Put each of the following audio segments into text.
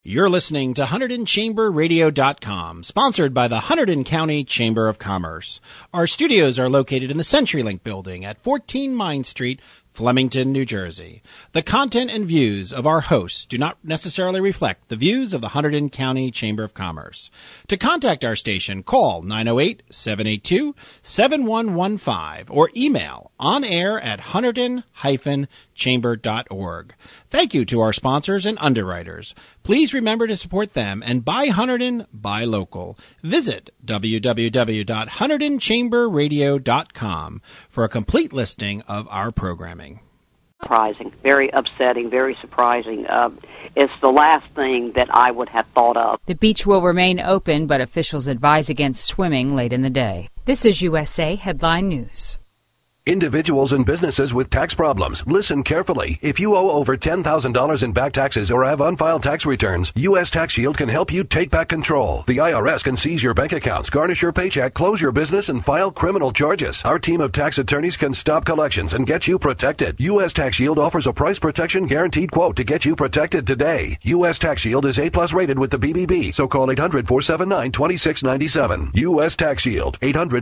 You're listening to HunterdonChamberRadio.com, sponsored by the Hunterdon County Chamber of Commerce. Our studios are located in the CenturyLink building at 14 Mine Street, Flemington, New Jersey. The content and views of our hosts do not necessarily reflect the views of the Hunterdon County Chamber of Commerce. To contact our station, call 908-782-7115 or email onair@hunterdon-chamber.org. Thank you to our sponsors and underwriters. Please remember to support them and buy Hunterdon, buy local. Visit www.HunterdonChamberRadio.com for a complete listing of our programming. Surprising, very upsetting, very surprising. It's the last thing that I would have thought of. The beach will remain open, but officials advise against swimming late in the day. This is USA Headline News. Individuals and businesses with tax problems, listen carefully. If you owe over $10,000 in back taxes or have unfiled tax returns, U.S. Tax Shield can help you take back control. The IRS can seize your bank accounts, garnish your paycheck, close your business, and file criminal charges. Our team of tax attorneys can stop collections and get you protected. U.S. Tax Shield offers a price protection guaranteed quote to get you protected today. U.S. Tax Shield is A+ rated with the BBB, so call 800-479-2697. U.S. Tax Shield,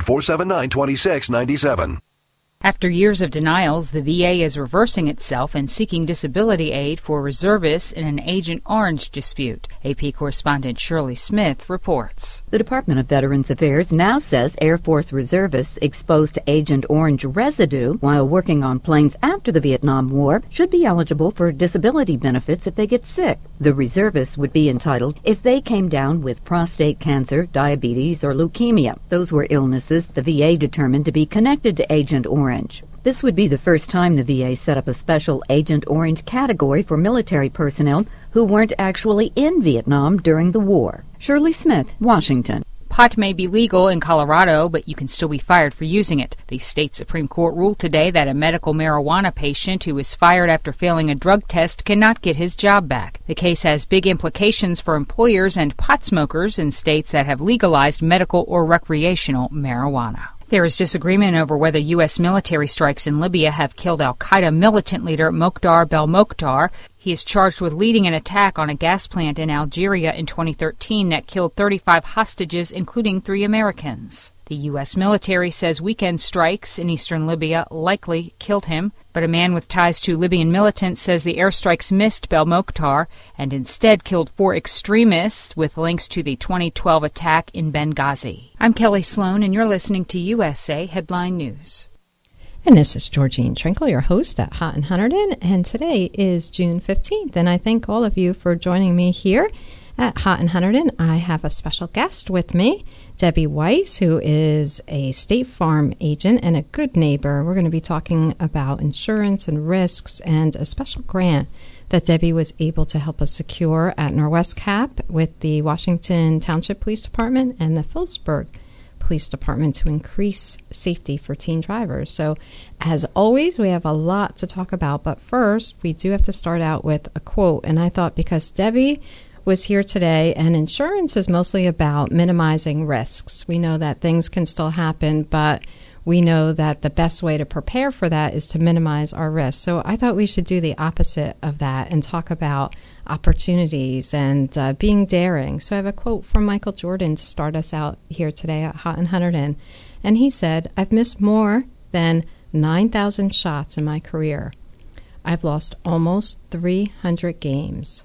800-479-2697. After years of denials, the VA is reversing itself and seeking disability aid for reservists in an Agent Orange dispute. AP correspondent Shirley Smith reports. The Department of Veterans Affairs now says Air Force reservists exposed to Agent Orange residue while working on planes after the Vietnam War should be eligible for disability benefits if they get sick. The reservists would be entitled if they came down with prostate cancer, diabetes, or leukemia. Those were illnesses the VA determined to be connected to Agent Orange. This would be the first time the VA set up a special Agent Orange category for military personnel who weren't actually in Vietnam during the war. Shirley Smith, Washington. Pot may be legal in Colorado, but you can still be fired for using it. The state Supreme Court ruled today that a medical marijuana patient who was fired after failing a drug test cannot get his job back. The case has big implications for employers and pot smokers in states that have legalized medical or recreational marijuana. There is disagreement over whether U.S. military strikes in Libya have killed al-Qaeda militant leader Mokhtar Belmokhtar. He is charged with leading an attack on a gas plant in Algeria in 2013 that killed 35 hostages, including 3 Americans. The U.S. military says weekend strikes in eastern Libya likely killed him, but a man with ties to Libyan militants says the airstrikes missed Belmokhtar and instead killed 4 extremists with links to the 2012 attack in Benghazi. I'm Kelly Sloan, and you're listening to USA Headline News. And this is Georgine Trinkle, your host at Hot and Hunterdon, and today is June 15th, and I thank all of you for joining me here at Hot and Hunterdon. I have a special guest with me, Debbie Weiss, who is a State Farm agent and a good neighbor. We're going to be talking about insurance and risks and a special grant that Debbie was able to help us secure at Norwest Cap with the Washington Township Police Department and the Phillipsburg Police Department to increase safety for teen drivers. So, as always, we have a lot to talk about, but first, we do have to start out with a quote, and I thought because Debbie was here today, and insurance is mostly about minimizing risks. We know that things can still happen, but we know that the best way to prepare for that is to minimize our risks. So I thought we should do the opposite of that and talk about opportunities and being daring. So I have a quote from Michael Jordan to start us out here today at Hot and Hunterdon. And he said, "I've missed more than 9,000 shots in my career. I've lost almost 300 games.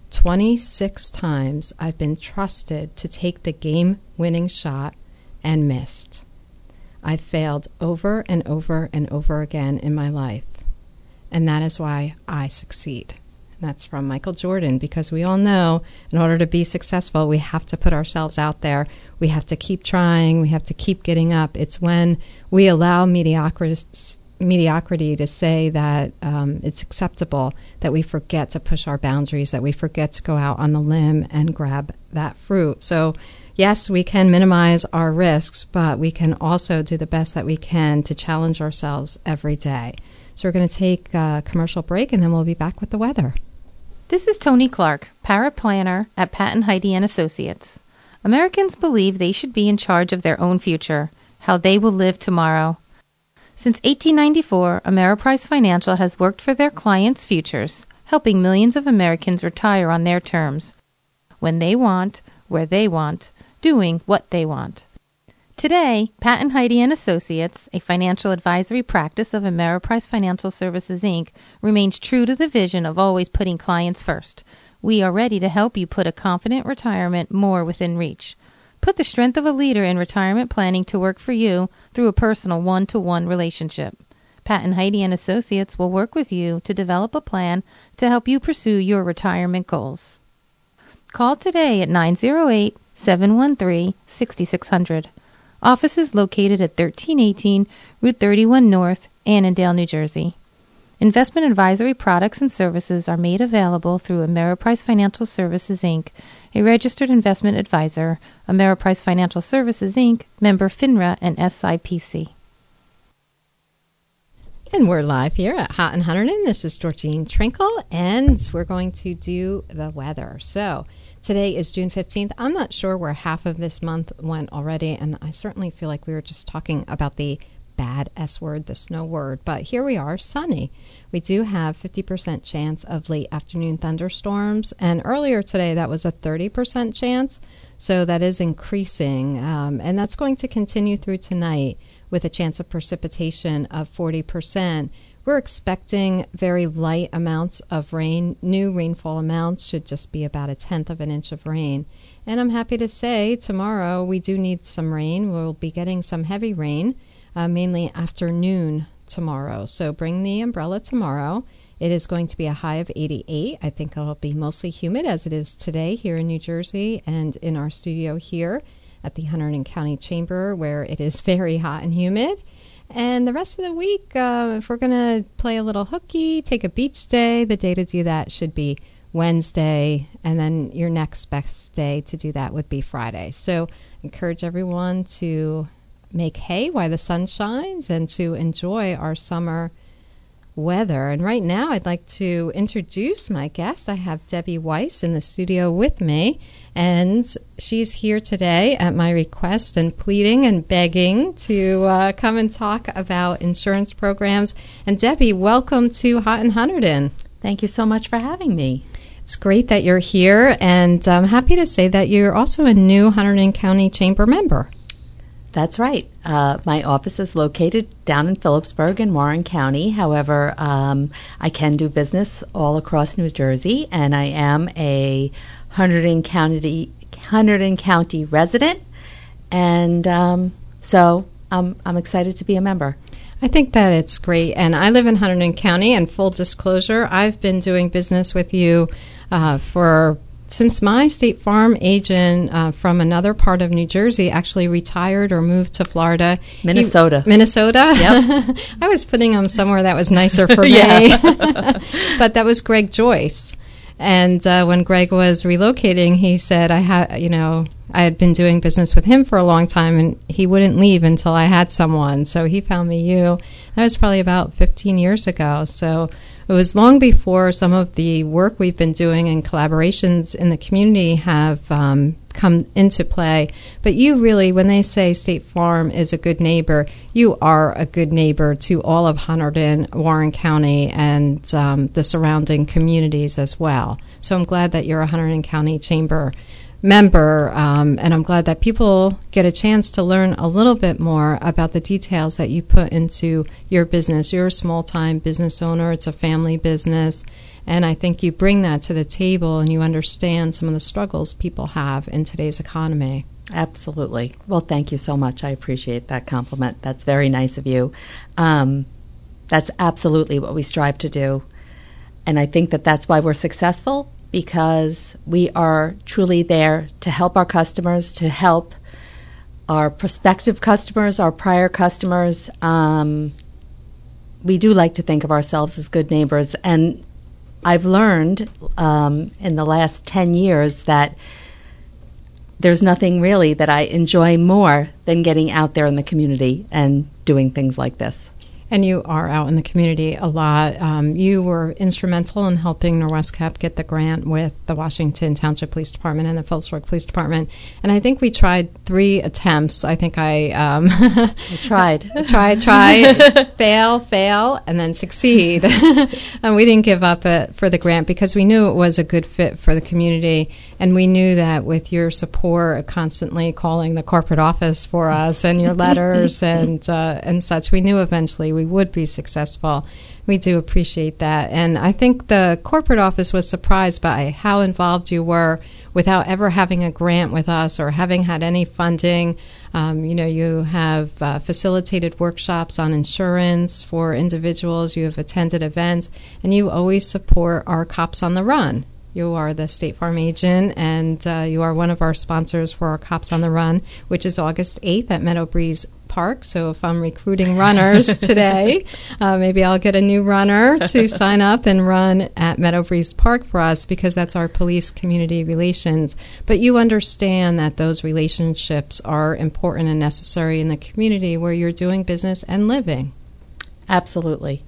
26 times I've been trusted to take the game-winning shot and missed. I've failed over and over and over again in my life, and that is why I succeed." And that's from Michael Jordan, because we all know in order to be successful, we have to put ourselves out there. We have to keep trying. We have to keep getting up. It's when we allow mediocrity to say that it's acceptable that we forget to push our boundaries, that we forget to go out on the limb and grab that fruit. So yes, we can minimize our risks, but we can also do the best that we can to challenge ourselves every day. So we're going to take a commercial break, and then we'll be back with the weather. This is Tony Clark, paraplanner at Patton Heide & Associates. Americans believe they should be in charge of their own future, how they will live tomorrow. Since 1894, Ameriprise Financial has worked for their clients' futures, helping millions of Americans retire on their terms. when they want, where they want, doing what they want. Today, Pat and Heidi and Associates, a financial advisory practice of Ameriprise Financial Services, Inc., remains true to the vision of always putting clients first. We are ready to help you put a confident retirement more within reach. Put the strength of a leader in retirement planning to work for you through a personal one-to-one relationship. Pat and Heidi and Associates will work with you to develop a plan to help you pursue your retirement goals. Call today at 908-713-6600. Office is located at 1318 Route 31 North, Annandale, New Jersey. Investment advisory products and services are made available through Ameriprise Financial Services, Inc., a registered investment advisor, Ameriprise Financial Services, Inc., member FINRA and SIPC. And we're live here at Hot and Hunterdon. This is Georgene Trinkle, and we're going to do the weather. So today is June 15th. I'm not sure where half of this month went already, and I certainly feel like we were just talking about the bad S word, the snow word. But here we are, sunny. We do have 50% chance of late afternoon thunderstorms, and earlier today that was a 30% chance, so that is increasing, and that's going to continue through tonight with a chance of precipitation of 40%. We're expecting very light amounts of rain. New rainfall amounts should just be about 1/10 of an inch of rain. And I'm happy to say tomorrow we do need some rain. We'll be getting some heavy rain, mainly afternoon tomorrow. So bring the umbrella tomorrow. It is going to be a high of 88. I think it'll be mostly humid as it is today here in New Jersey and in our studio here at the Hunterdon County Chamber, where it is very hot and humid. And the rest of the week, if we're going to play a little hooky, take a beach day, the day to do that should be Wednesday, and then your next best day to do that would be Friday. So encourage everyone to make hay while the sun shines and to enjoy our summer weather. And right now I'd like to introduce my guest. I have Debbie Weiss in the studio with me, and she's here today at my request and pleading and begging to come and talk about insurance programs. And Debbie, welcome to Hot and Hunterdon. Thank you so much for having me. It's great that you're here, and I'm happy to say that you're also a new Hunterdon County Chamber member. That's right. My office is located down in Phillipsburg in Warren County. However, I can do business all across New Jersey, and I am a Hunterdon County resident, and so I'm excited to be a member. I think that it's great, and I live in Hunterdon County, and full disclosure, I've been doing business with you since my State Farm agent from another part of New Jersey actually retired or moved to Florida. Minnesota. Minnesota? Yep. I was putting him somewhere that was nicer for me. But that was Greg Joyce. And when Greg was relocating, he said, I had been doing business with him for a long time, and he wouldn't leave until I had someone. So he found me you. That was probably about 15 years ago. So it was long before some of the work we've been doing and collaborations in the community have come into play. But you really, when they say State Farm is a good neighbor, you are a good neighbor to all of Hunterdon, Warren County, and the surrounding communities as well. So I'm glad that you're a Hunterdon County Chamber member, and I'm glad that people get a chance to learn a little bit more about the details that you put into your business. You're a small-time business owner. It's a family business, and I think you bring that to the table and you understand some of the struggles people have in today's economy. Absolutely. Well, thank you so much. I appreciate that compliment. That's very nice of you. That's absolutely what we strive to do, and I think that that's why we're successful, because we are truly there to help our customers, to help our prospective customers, our prior customers. We do like to think of ourselves as good neighbors, and I've learned in the last 10 years that there's nothing really that I enjoy more than getting out there in the community and doing things like this. And you are out in the community a lot. You were instrumental in helping Norwest Cap get the grant with the Washington Township Police Department and the Phillipsburg Police Department. And I think we tried 3 attempts. I think I tried. fail, and then succeed. And we didn't give up for the grant because we knew it was a good fit for the community. And we knew that with your support, constantly calling the corporate office for us and your letters and such, we knew eventually we would be successful. We do appreciate that. And I think the corporate office was surprised by how involved you were without ever having a grant with us or having had any funding. You have facilitated workshops on insurance for individuals. You have attended events, and you always support our Cops on the Run. You are the State Farm agent, and you are one of our sponsors for our Cops on the Run, which is August 8th at Meadow Breeze Park. So if I'm recruiting runners today, maybe I'll get a new runner to sign up and run at Meadow Breeze Park for us, because that's our police community relations. But you understand that those relationships are important and necessary in the community where you're doing business and living. Absolutely.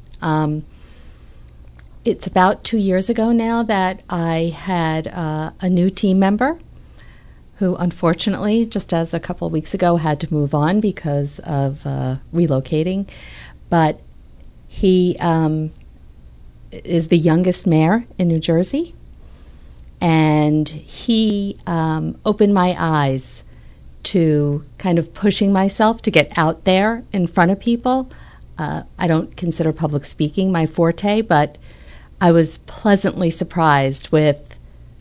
It's about 2 years ago now that I had a new team member who unfortunately, just as a couple of weeks ago, had to move on because of relocating. But he is the youngest mayor in New Jersey, and he opened my eyes to kind of pushing myself to get out there in front of people. I don't consider public speaking my forte, but I was pleasantly surprised with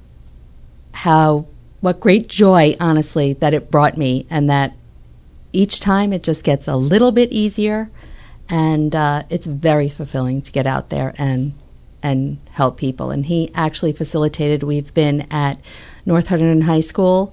what great joy, honestly, that it brought me, and that each time it just gets a little bit easier, and it's very fulfilling to get out there and help people. And he actually facilitated. We've been at North Hunterdon High School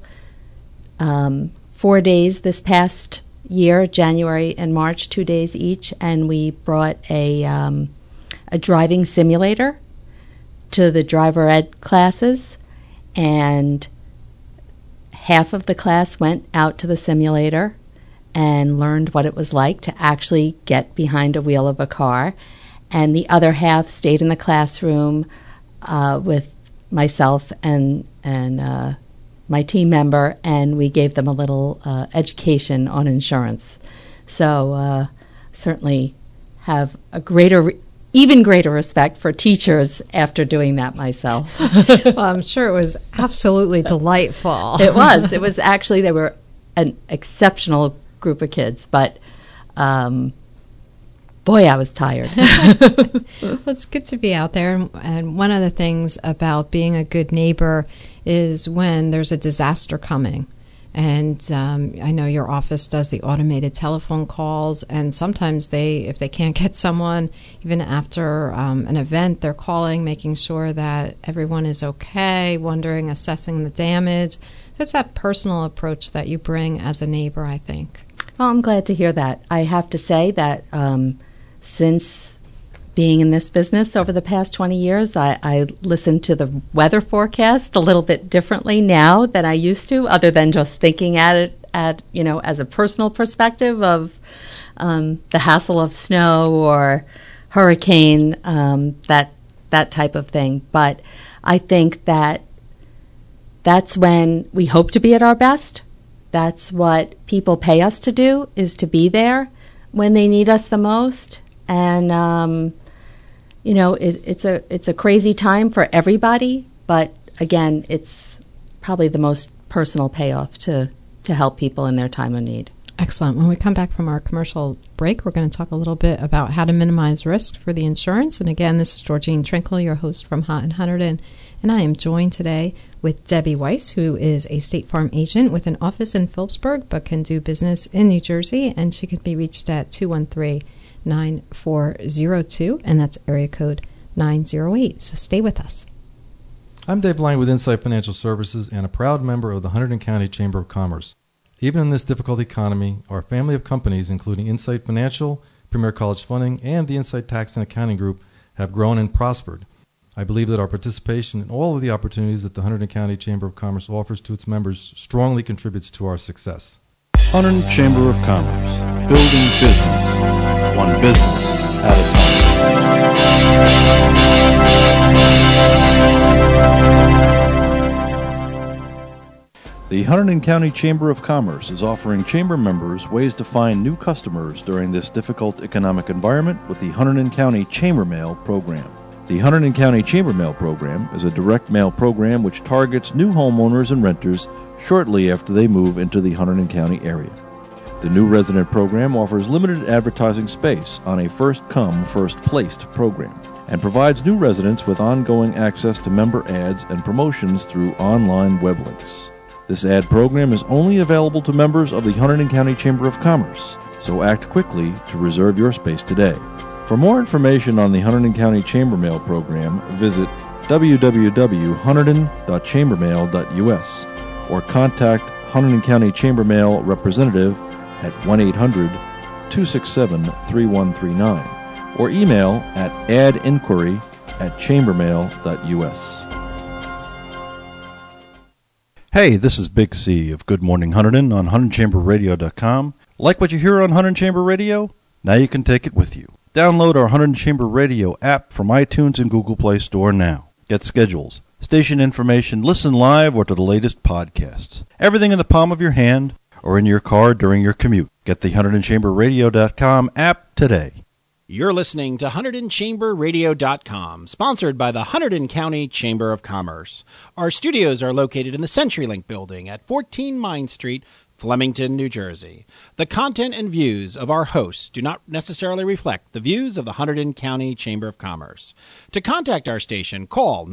4 days this past year, January and March, 2 days each, and we brought a driving simulator to the driver ed classes, and half of the class went out to the simulator and learned what it was like to actually get behind a wheel of a car, and the other half stayed in the classroom with myself and my team member, and we gave them a little education on insurance. So certainly have even greater respect for teachers after doing that myself. Well, I'm sure it was absolutely delightful. It was. It was actually, they were an exceptional group of kids, but boy, I was tired. Well, it's good to be out there. And one of the things about being a good neighbor is when there's a disaster coming. And I know your office does the automated telephone calls, and sometimes if they can't get someone, even after an event, they're calling, making sure that everyone is okay, assessing the damage. That's that personal approach that you bring as a neighbor, I think. Well, I'm glad to hear that. I have to say that since being in this business over the past 20 years, I listen to the weather forecast a little bit differently now than I used to, other than just thinking at it as a personal perspective of the hassle of snow or hurricane, that type of thing. But I think that's when we hope to be at our best. That's what people pay us to do, is to be there when they need us the most. And it's a crazy time for everybody, but again, it's probably the most personal payoff to help people in their time of need. Excellent. When we come back from our commercial break, we're going to talk a little bit about how to minimize risk for the insurance. And again, this is Georgene Trinkle, your host from Hot and Hunterdon, and I am joined today with Debbie Weiss, who is a State Farm agent with an office in Phillipsburg, but can do business in New Jersey, and she can be reached at 213-9402, and that's area code 908. So stay with us. I'm Dave Lang with Insight Financial Services and a proud member of the Hunterdon County Chamber of Commerce. Even in this difficult economy, our family of companies, including Insight Financial, Premier College Funding, and the Insight Tax and Accounting Group, have grown and prospered. I believe that our participation in all of the opportunities that the Hunterdon County Chamber of Commerce offers to its members strongly contributes to our success. Hunterdon Chamber of Commerce, building business, one business at a time. The Hunterdon County Chamber of Commerce is offering chamber members ways to find new customers during this difficult economic environment with the Hunterdon County Chamber Mail Program. The Hunterdon County Chamber Mail Program is a direct mail program which targets new homeowners and renters shortly after they move into the Hunterdon County area. The new resident program offers limited advertising space on a first-come, first-placed program and provides new residents with ongoing access to member ads and promotions through online web links. This ad program is only available to members of the Hunterdon County Chamber of Commerce, so act quickly to reserve your space today. For more information on the Hunterdon County Chamber Mail Program, visit www.hunterdon.chambermail.us or contact Hunterdon County Chamber Mail representative at 1-800-267-3139 or email at adinquiry@chambermail.us. Hey, this is Big C of Good Morning Hunterdon on HunterdonChamberRadio.com. Like what you hear on Hunterdon Chamber Radio? Now you can take it with you. Download our Hunterdon Chamber Radio app from iTunes and Google Play Store now. Get schedules, station information, listen live or to the latest podcasts. Everything in the palm of your hand or in your car during your commute. Get the HunterdonChamberRadio.com app today. You're listening to HunterdonChamberRadio.com, sponsored by the Hunterdon County Chamber of Commerce. Our studios are located in the CenturyLink building at 14 Mine Street, Flemington, New Jersey. The content and views of our hosts do not necessarily reflect the views of the Hunterdon County Chamber of Commerce. To contact our station, call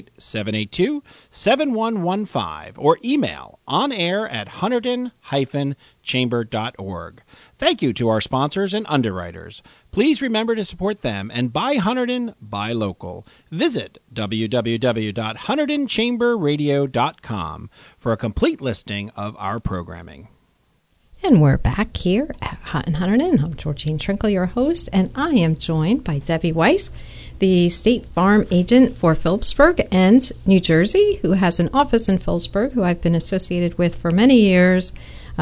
908-782-7115 or email onair@hunterdon-chamber.org. Thank you to our sponsors and underwriters. Please remember to support them and buy Hunterdon, buy local. Visit www.HunterdonChamberRadio.com for a complete listing of our programming. And we're back here at Hot and Hunterdon. I'm Georgine Trinkle, your host, and I am joined by Debbie Weiss, the State Farm agent for Phillipsburg and New Jersey, who has an office in Phillipsburg, who I've been associated with for many years.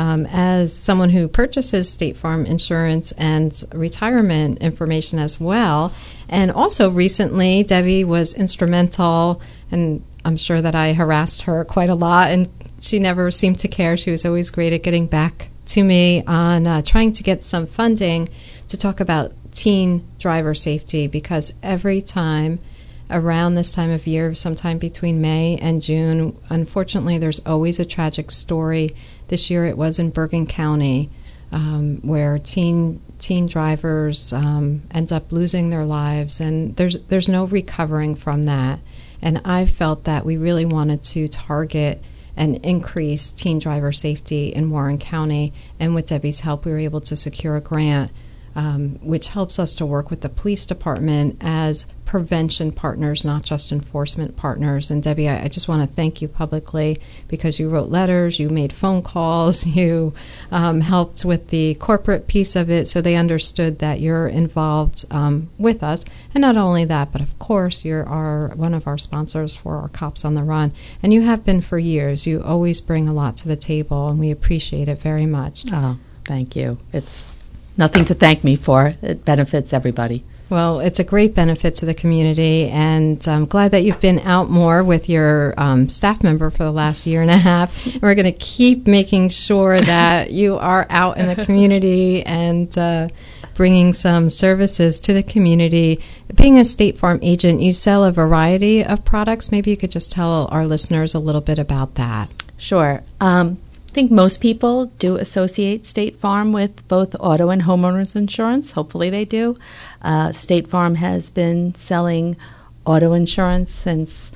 As someone who purchases State Farm insurance and retirement information as well. And also recently, Debbie was instrumental, and I'm sure that I harassed her quite a lot, and she never seemed to care. She was always great at getting back to me on trying to get some funding to talk about teen driver safety, because every time around this time of year, sometime between May and June, unfortunately, there's always a tragic story. This year it was in Bergen County, where teen drivers end up losing their lives, and there's no recovering from that. And I felt that we really wanted to target and increase teen driver safety in Warren County, and with Debbie's help, we were able to secure a grant, which helps us to work with the police department as prevention partners, not just enforcement partners. And Debbie, I just want to thank you publicly, because you wrote letters, you made phone calls, you helped with the corporate piece of it, so they understood that you're involved with us. And not only that, but of course you're one of our sponsors for our Cops on the Run, and you have been for years. You always bring a lot to the table, and we appreciate it very much. Oh, thank you. It's nothing to thank me for. It benefits everybody. Well, it's a great benefit to the community, and I'm glad that you've been out more with your staff member for the last year and a half. And we're going to keep making sure that you are out in the community and bringing some services to the community. Being a State Farm agent, you sell a variety of products. Maybe you could just tell our listeners a little bit about that. Sure. I think most people do associate State Farm with both auto and homeowners insurance. Hopefully they do. State Farm has been selling auto insurance since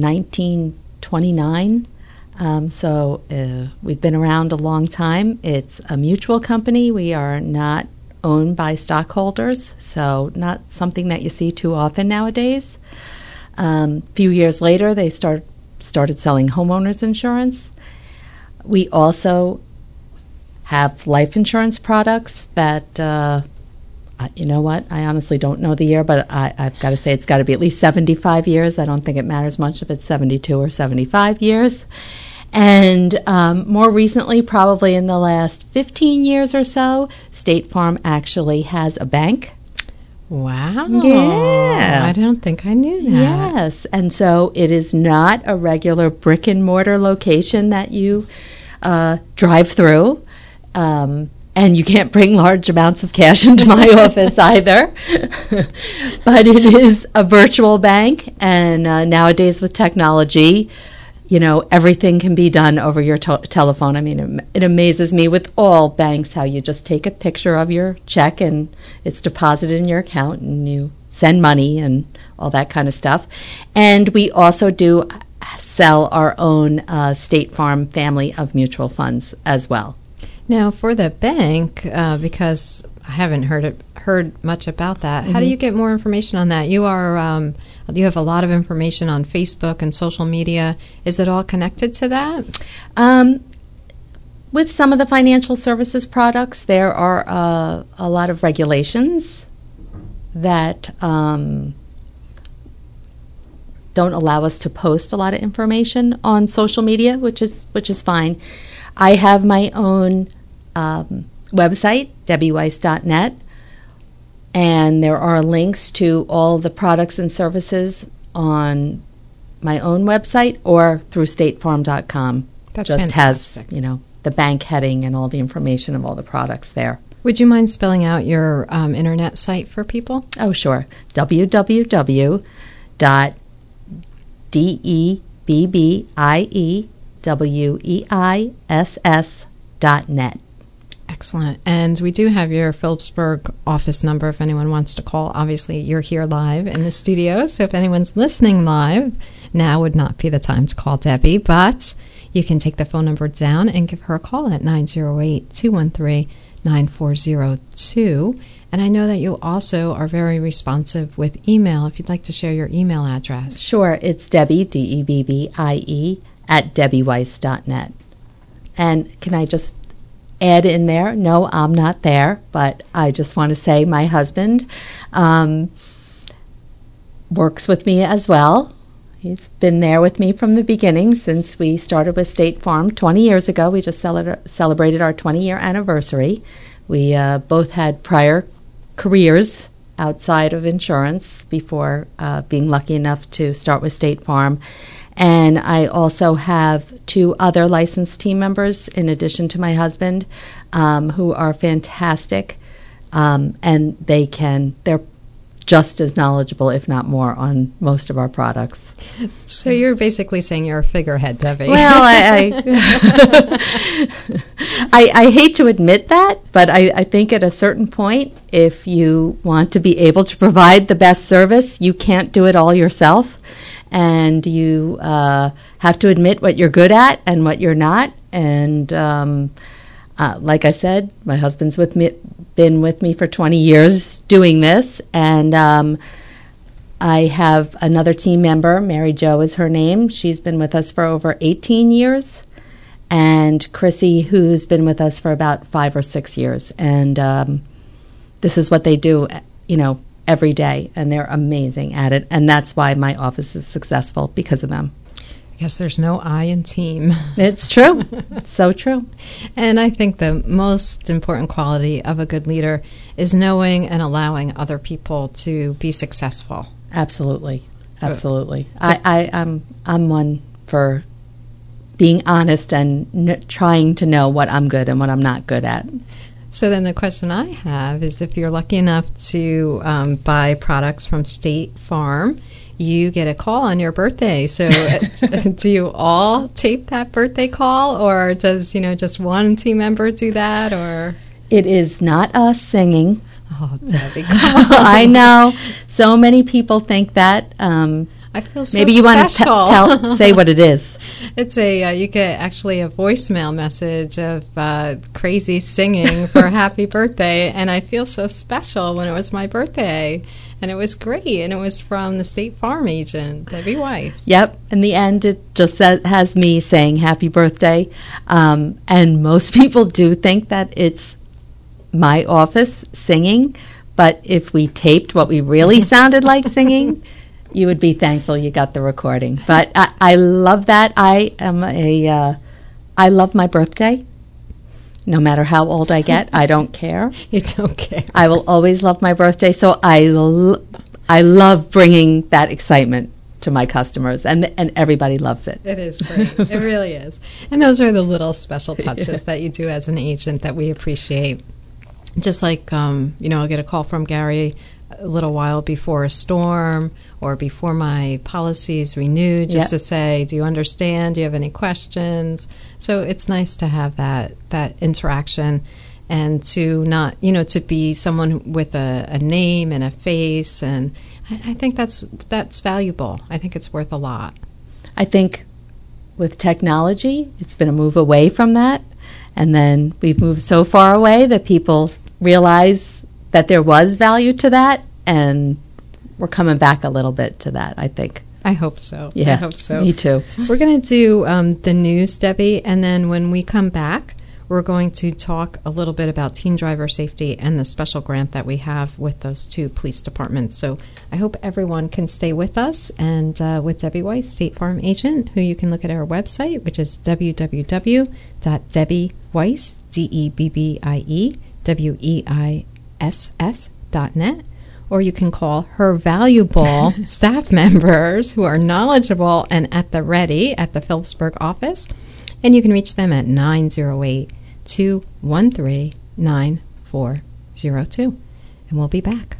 1929. So we've been around a long time. It's a mutual company. We are not owned by stockholders, so not something that you see too often nowadays. A few years later, they started selling homeowners insurance. We also have life insurance products that, you know what, I honestly don't know the year, but I've got to say it's got to be at least 75 years. I don't think it matters much if it's 72 or 75 years. And more recently, probably in the last 15 years or so, State Farm actually has a bank. Wow. Yeah. I don't think I knew that. Yes. And so it is not a regular brick and mortar location that you drive through. And you can't bring large amounts of cash into my office either. But it is a virtual bank. And nowadays with technology, everything can be done over your telephone. I mean, it amazes me with all banks how you just take a picture of your check and it's deposited in your account and you send money and all that kind of stuff. And we also do sell our own State Farm family of mutual funds as well. Now, for the bank, because I haven't heard much about that, how do you get more information on that? You have a lot of information on Facebook and social media. Is it all connected to that? With some of the financial services products, there are a lot of regulations that don't allow us to post a lot of information on social media, which is fine. I have my own website, debbieweiss.net, and there are links to all the products and services on my own website or through statefarm.com. That's just fantastic. Has, the bank heading and all the information of all the products there. Would you mind spelling out your internet site for people? Oh, sure. www.debbieweiss.net. Excellent. And we do have your Phillipsburg office number if anyone wants to call. Obviously, you're here live in the studio, so if anyone's listening live, now would not be the time to call Debbie, but you can take the phone number down and give her a call at 908-213-9402. And I know that you also are very responsive with email. If you'd like to share your email address. Sure. It's Debbie, DEBBIE, at debbieweiss.net. And can I just add in there, no, I'm not there, but I just want to say my husband works with me as well. He's been there with me from the beginning since we started with State Farm 20 years ago. We just celebrated our 20-year anniversary. We both had prior careers outside of insurance before being lucky enough to start with State Farm. And I also have 2 other licensed team members in addition to my husband who are fantastic, and they're just as knowledgeable, if not more, on most of our products. So you're basically saying you're a figurehead, Debbie. Well, I hate to admit that, but I think at a certain point, if you want to be able to provide the best service, you can't do it all yourself. And you have to admit what you're good at and what you're not. And like I said, my husband's been with me for 20 years doing this. And I have another team member, Mary Jo is her name. She's been with us for over 18 years. And Chrissy, who's been with us for about 5 or 6 years. And this is what they do, every day, and they're amazing at it, and that's why my office is successful, because of them. I guess there's no I in team. It's true. It's so true. And I think the most important quality of a good leader is knowing and allowing other people to be successful. Absolutely. Absolutely. I'm one for being honest and trying to know what I'm good and what I'm not good at. So then the question I have is, if you're lucky enough to buy products from State Farm, you get a call on your birthday. So do you all tape that birthday call, or does just one team member do that? Or it is not us singing. Oh, Debbie. I know. So many people think that. I feel so maybe you special. Want to say what it is. It's you get actually a voicemail message of crazy singing for happy birthday, and I feel so special when it was my birthday, and it was great, and it was from the State Farm agent, Debbie Weiss. Yep. In the end, it just has me saying happy birthday, and most people do think that it's my office singing, but if we taped what we really sounded like singing, You would be thankful you got the recording. But I love that. I love my birthday. No matter how old I get, I don't care. You don't care. I will always love my birthday. So I love bringing that excitement to my customers, and everybody loves it. It is great. It really is. And those are the little special touches that you do as an agent that we appreciate. Just like, I'll get a call from Gary a little while before a storm or before my policy's renewed, just to say, do you understand? Do you have any questions? So it's nice to have that interaction and to not, to be someone with a name and a face. And I think that's valuable. I think it's worth a lot. I think with technology, it's been a move away from that. And then we've moved so far away that people realize that there was value to that, and we're coming back a little bit to that, I think. I hope so. Yeah, I hope so. Me too. We're going to do the news, Debbie, and then when we come back, we're going to talk a little bit about teen driver safety and the special grant that we have with those two police departments. So I hope everyone can stay with us, and with Debbie Weiss, State Farm agent, who you can look at our website, which is www.debbieweiss, DEBBIEWEISS.net, or you can call her valuable staff members who are knowledgeable and at the ready at the Phillipsburg office, and you can reach them at 908-213-9402. And we'll be back.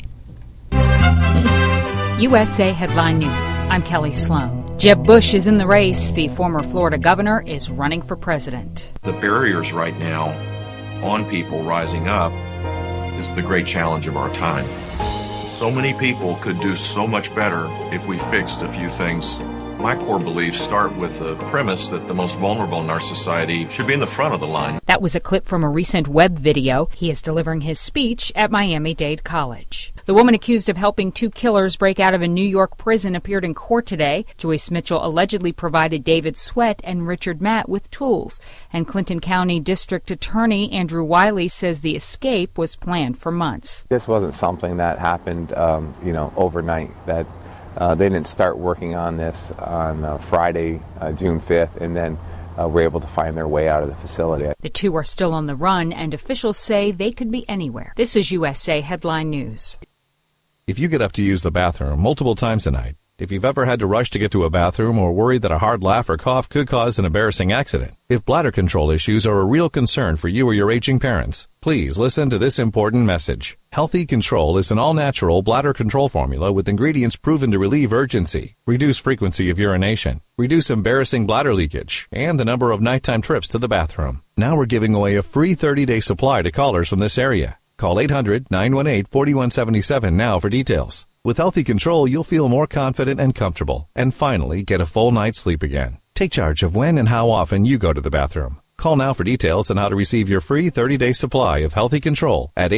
USA Headline News. I'm Kelly Sloan. Jeb Bush is in the race. The former Florida governor is running for president. The barriers right now on people rising up is the great challenge of our time. So many people could do so much better if we fixed a few things. My core beliefs start with the premise that the most vulnerable in our society should be in the front of the line. That was a clip from a recent web video. He is delivering his speech at Miami-Dade College. The woman accused of helping two killers break out of a New York prison appeared in court today. Joyce Mitchell allegedly provided David Sweat and Richard Matt with tools. And Clinton County District Attorney Andrew Wiley says the escape was planned for months. This wasn't something that happened, overnight. That they didn't start working on this on Friday, June 5th, and then were able to find their way out of the facility. The two are still on the run, and officials say they could be anywhere. This is USA Headline News. If you get up to use the bathroom multiple times a night, if you've ever had to rush to get to a bathroom or worried that a hard laugh or cough could cause an embarrassing accident, if bladder control issues are a real concern for you or your aging parents, please listen to this important message. Healthy Control is an all-natural bladder control formula with ingredients proven to relieve urgency, reduce frequency of urination, reduce embarrassing bladder leakage, and the number of nighttime trips to the bathroom. Now we're giving away a free 30-day supply to callers from this area. Call 800-918-4177 now for details. With Healthy Control, you'll feel more confident and comfortable, and finally get a full night's sleep again. Take charge of when and how often you go to the bathroom. Call now for details on how to receive your free 30-day supply of Healthy Control at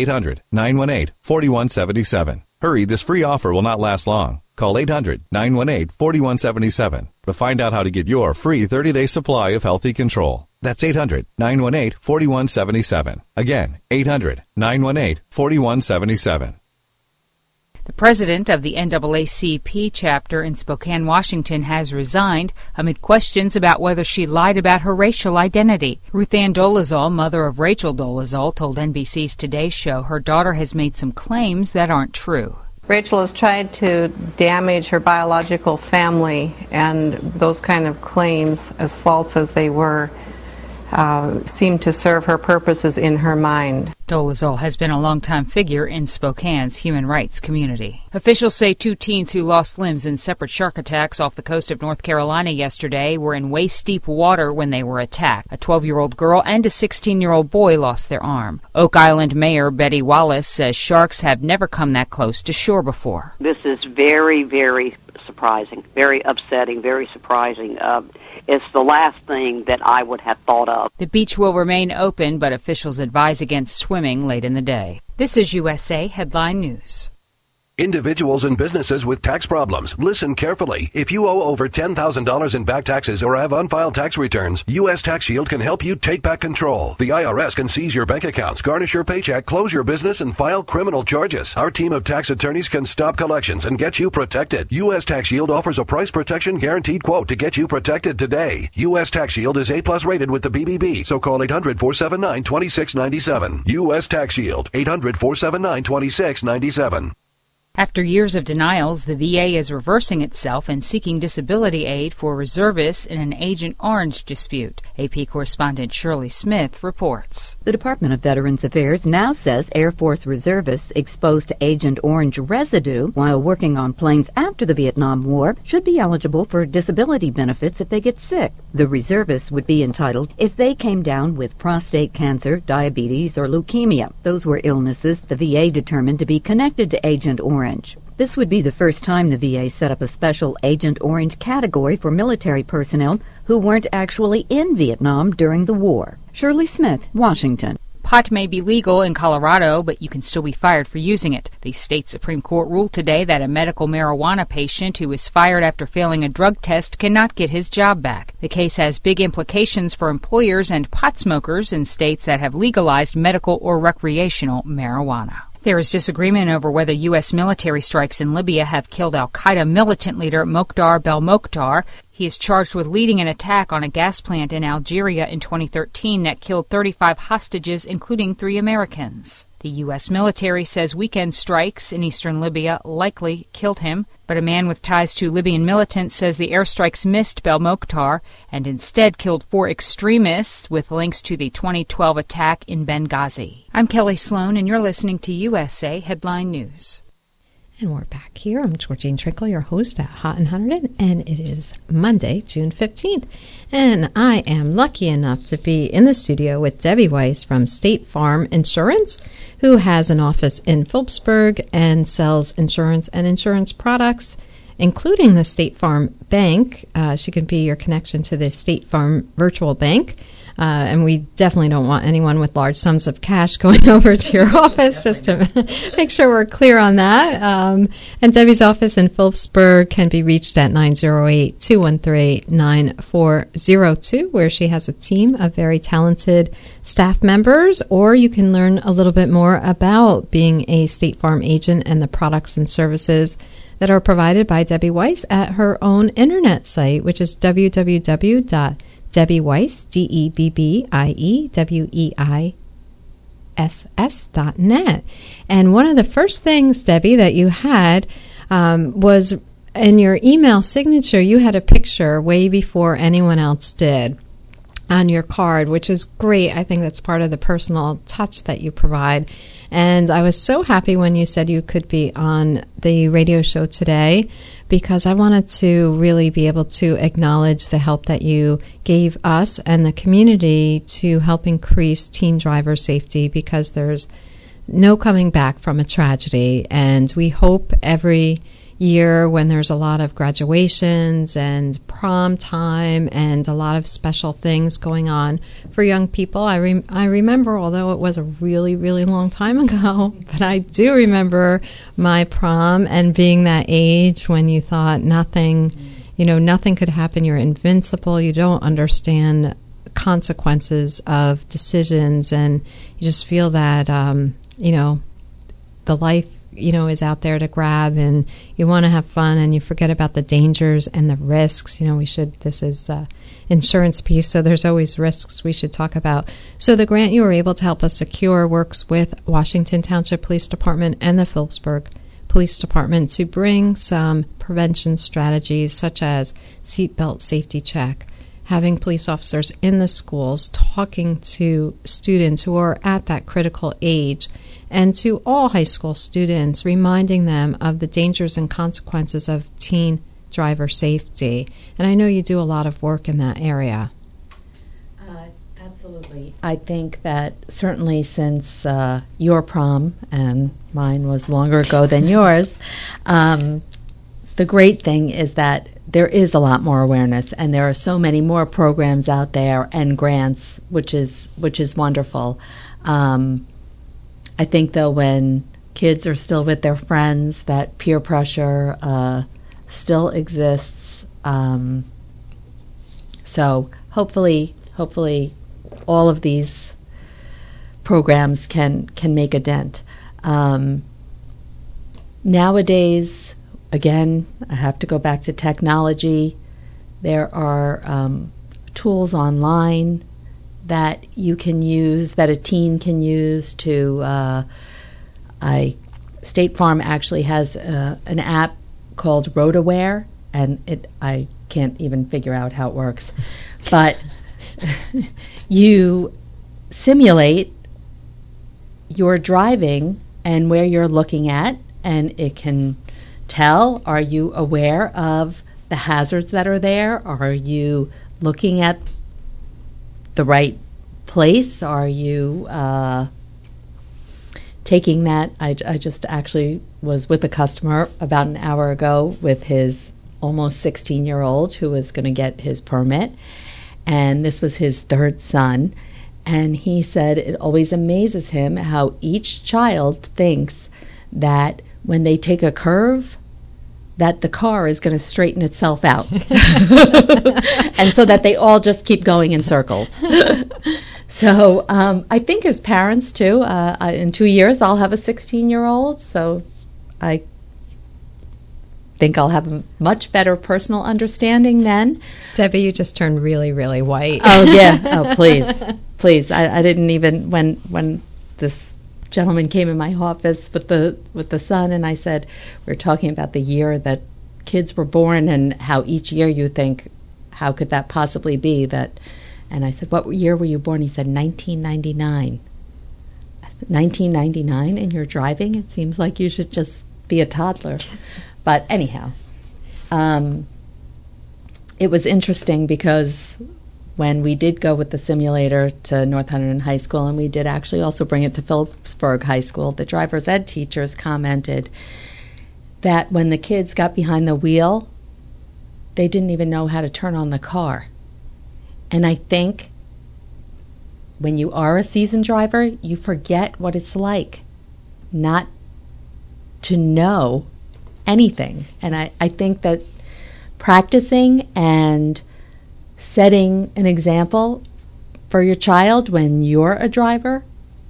800-918-4177. Hurry, this free offer will not last long. Call 800-918-4177 to find out how to get your free 30-day supply of Healthy Control. That's 800-918-4177. Again, 800-918-4177. The president of the NAACP chapter in Spokane, Washington, has resigned amid questions about whether she lied about her racial identity. Ruth Ann Dolezal, mother of Rachel Dolezal, told NBC's Today Show her daughter has made some claims that aren't true. Rachel has tried to damage her biological family, and those kind of claims, as false as they were, seem to serve her purposes in her mind. Dolezal has been a longtime figure in Spokane's human rights community. Officials say two teens who lost limbs in separate shark attacks off the coast of North Carolina yesterday were in waist-deep water when they were attacked. A 12-year-old girl and a 16-year-old boy lost their arm. Oak Island Mayor Betty Wallace says sharks have never come that close to shore before. This is very, very surprising, very upsetting, very surprising. It's the last thing that I would have thought of. The beach will remain open, but officials advise against swimming late in the day. This is USA Headline News. Individuals and businesses with tax problems, listen carefully. If you owe over $10,000 in back taxes or have unfiled tax returns, U.S. Tax Shield can help you take back control. The IRS can seize your bank accounts, garnish your paycheck, close your business, and file criminal charges. Our team of tax attorneys can stop collections and get you protected. U.S. Tax Shield offers a price protection guaranteed quote to get you protected today. U.S. Tax Shield is A+ rated with the BBB, so call 800-479-2697. U.S. Tax Shield, 800-479-2697. After years of denials, the VA is reversing itself and seeking disability aid for reservists in an Agent Orange dispute. AP correspondent Shirley Smith reports. The Department of Veterans Affairs now says Air Force reservists exposed to Agent Orange residue while working on planes after the Vietnam War should be eligible for disability benefits if they get sick. The reservists would be entitled if they came down with prostate cancer, diabetes, or leukemia. Those were illnesses the VA determined to be connected to Agent Orange. This would be the first time the VA set up a special Agent Orange category for military personnel who weren't actually in Vietnam during the war. Shirley Smith, Washington. Pot may be legal in Colorado, but you can still be fired for using it. The state Supreme Court ruled today that a medical marijuana patient who was fired after failing a drug test cannot get his job back. The case has big implications for employers and pot smokers in states that have legalized medical or recreational marijuana. There is disagreement over whether U.S. military strikes in Libya have killed al-Qaeda militant leader Mokhtar Belmokhtar. He is charged with leading an attack on a gas plant in Algeria in 2013 that killed 35 hostages, including 3 Americans. The U.S. military says weekend strikes in eastern Libya likely killed him, but a man with ties to Libyan militants says the airstrikes missed Belmokhtar and instead killed 4 extremists with links to the 2012 attack in Benghazi. I'm Kelly Sloan, and you're listening to USA Headline News. And we're back here. I'm Georgine Trinkle, your host at Hot and Hunterton, and it is Monday, June 15th. And I am lucky enough to be in the studio with Debbie Weiss from State Farm Insurance, who has an office in Phillipsburg and sells insurance and insurance products, including the State Farm Bank. She can be your connection to the State Farm Virtual Bank. And we definitely don't want anyone with large sums of cash going over to your office, just to make sure we're clear on that. And Debbie's office in Phillipsburg can be reached at 908-213-9402, where she has a team of very talented staff members. Or you can learn a little bit more about being a State Farm agent and the products and services that are provided by Debbie Weiss at her own internet site, which is www.DebbieWeiss, DebbieWeiss.net. And one of the first things, Debbie, that you had was in your email signature, you had a picture way before anyone else did on your card, which is great. I think that's part of the personal touch that you provide. And I was so happy when you said you could be on the radio show today, because I wanted to really be able to acknowledge the help that you gave us and the community to help increase teen driver safety, because there's no coming back from a tragedy. And we hope every year when there's a lot of graduations and prom time and a lot of special things going on for young people. I remember, although it was a really, really long time ago, but I do remember my prom and being that age when you thought nothing could happen. You're invincible. You don't understand consequences of decisions, and you just feel that, the life is out there to grab, and you want to have fun, and you forget about the dangers and the risks. This is insurance piece, so there's always risks we should talk about. So the grant you were able to help us secure works with Washington Township Police Department and the Phillipsburg Police Department to bring some prevention strategies such as seatbelt safety check, having police officers in the schools talking to students who are at that critical age, and to all high school students, reminding them of the dangers and consequences of teen driver safety. And I know you do a lot of work in that area. Absolutely. I think that certainly since your prom, and mine was longer ago than yours, the great thing is that there is a lot more awareness, and there are so many more programs out there and grants, which is wonderful. I think, though, when kids are still with their friends, that peer pressure still exists. So hopefully all of these programs can make a dent. Nowadays, again, I have to go back to technology. There are tools online that you can use, that a teen can use to. State Farm actually has an app called RoadAware, and I can't even figure out how it works, but you simulate your driving and where you're looking at, and it can tell, are you aware of the hazards that are there? Are you looking at the right place? Are you taking that? I just actually was with a customer about an hour ago with his almost 16-year-old who was going to get his permit, and this was his third son, and he said it always amazes him how each child thinks that when they take a curve, that the car is going to straighten itself out. And so that they all just keep going in circles. So I think as parents, too, in 2 years I'll have a 16-year-old, so I think I'll have a much better personal understanding then. Debbie, you just turned really, really white. Oh, yeah. Oh, please. Please. I didn't even, when this gentleman came in my office with the son, and I said, we were talking about the year that kids were born and how each year you think, how could that possibly be that? And I said, what year were you born? He said, 1999. 1999 and you're driving? It seems like you should just be a toddler. But anyhow, it was interesting because when we did go with the simulator to North Hunterdon High School, and we did actually also bring it to Phillipsburg High School, the driver's ed teachers commented that when the kids got behind the wheel, they didn't even know how to turn on the car. And I think when you are a seasoned driver, you forget what it's like not to know anything. And I think that practicing and setting an example for your child when you're a driver